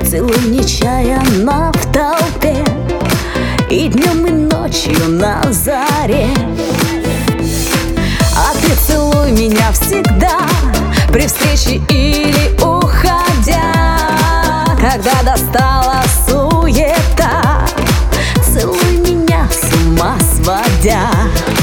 Целуй нечаянно в толпе, и днем, и ночью на заре. А ты целуй меня всегда, при встрече или уходя. Когда достала суета, целуй меня с ума сводя.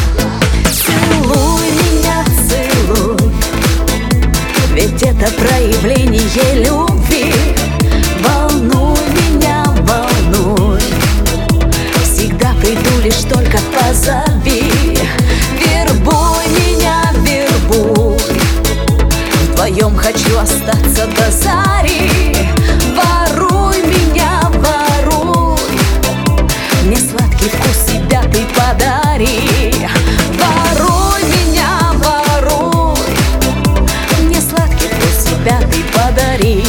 Целуй меня, целуй, ведь это проявление любви. Волнуй меня, волнуй, всегда приду, лишь только позови. Вербуй меня, вербуй, вдвоем хочу остаться до зари. Воруй меня, воруй, мне сладкий вкус себя ты подари. Воруй меня, воруй, мне сладкий вкус себя ты подари.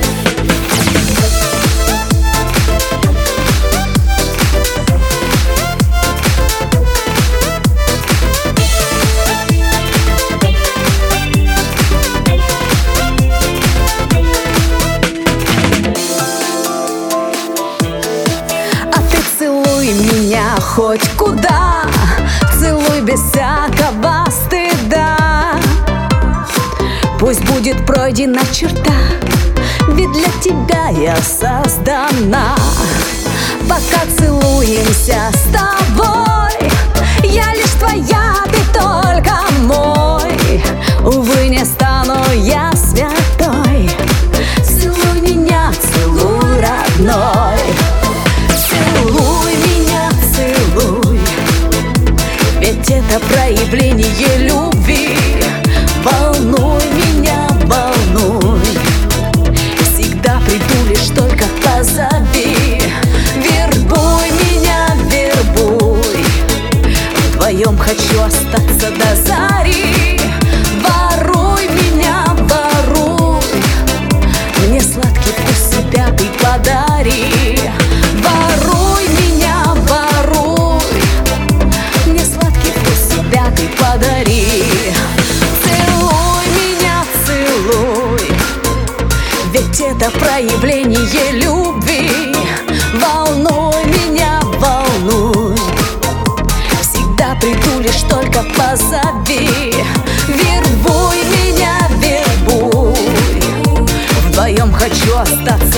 Меня хоть куда, целуй без всякого стыда. Пусть будет пройдена черта, ведь для тебя я создана. Пока целуемся с тобой, я лишь твоя, ты только мой. Увы, не стану я святой. Целуй меня, целуй, родной. Целуй меня, целуй, ведь это проявление любви. Волнуй меня, волнуй, всегда приду, лишь только позови. Вербуй меня, вербуй, вдвоем хочу остаться до зари. Воруй меня, воруй, мне сладкий вкус себя ты подари. Воруй меня, воруй, мне сладкий вкус себя ты подари. Целуй меня, целуй, ведь это проявление любви. Волнуй меня, волнуй, всегда приду, лишь только позови. Вербуй меня, вербуй, вдвоем хочу остаться